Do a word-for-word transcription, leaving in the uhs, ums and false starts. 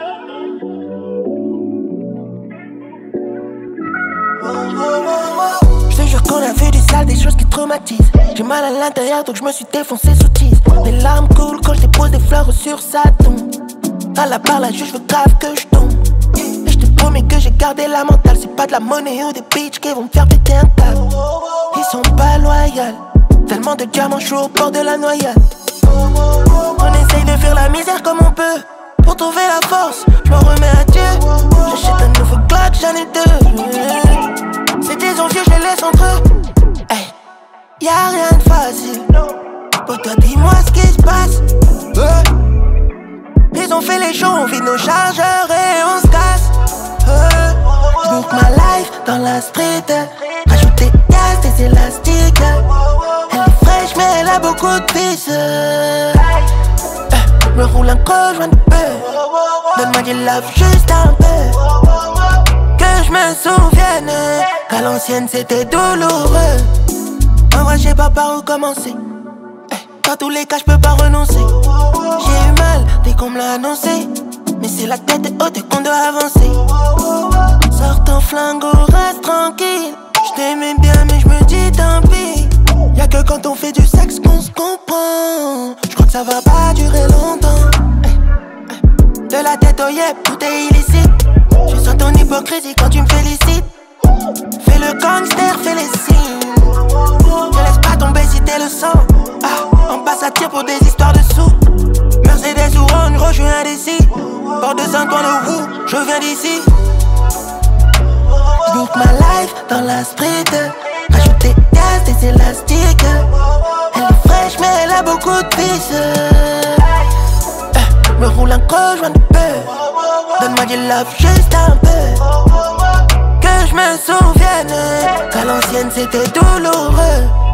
Je te jure qu'on a vu du sale, des choses qui traumatisent. J'ai mal à l'intérieur donc je me suis défoncé sous tease. Mes larmes coulent quand je dépose des fleurs sur sa tombe. À la barre, la juge veut grave que je tombe. Et je te promets que j'ai gardé la mentale. C'est pas de la monnaie ou des bitches qui vont me faire péter un câble. Ils sont pas loyaux. Tellement de diamants chauds au bord de la noyade. On essaye de faire la misère comme on peut. Pour trouver la force, je m'en remets à Dieu. J'achète un nouveau Glock, j'en ai deux. C'est des envieux, je les laisse entre eux. Hey, y'a rien de facile. Pour toi, dis-moi ce qui se passe. Ouais. Ils ont fait les shows, on vide nos chargeurs et on se casse. Ouais. J'book ma life dans la street. Rajouter gaz, des élastiques. Elle est fraîche, mais elle a beaucoup de vis. Me roule un gros joint de peu. Donne-moi du love juste un peu. Que je me souvienne qu'à l'ancienne c'était douloureux. En vrai j'ai pas par où commencer. Dans tous les cas je peux pas renoncer. J'ai eu mal dès qu'on me l'a annoncé. Mais c'est la tête haute et qu'on doit avancer. Sors ton flingue ou reste tranquille. Je t'aimais bien mais je me dis tant pis. Y'a que quand on fait du sexe qu'on se comprend. Je crois que ça va pas durer longtemps. De la tête au yep, tout est illicite. Je sens ton hypocrisie quand tu me félicites. Fais le gangster, fais les signes. Ne laisse pas tomber si t'es le sang. Ah, on passe à tir pour des histoires de sous. Mercedes ou Range Rover, je suis indécis. Bord de Saint-Ouen le Wou, je viens d'ici. J'book ma life dans la street. Rajoute des gaz, des élastiques. Elle est fraîche mais elle a beaucoup de vis. euh, Me roule un gros joint de peu. Donne-moi du love juste un peu. Que je me souvienne qu'à l'ancienne c'était douloureux.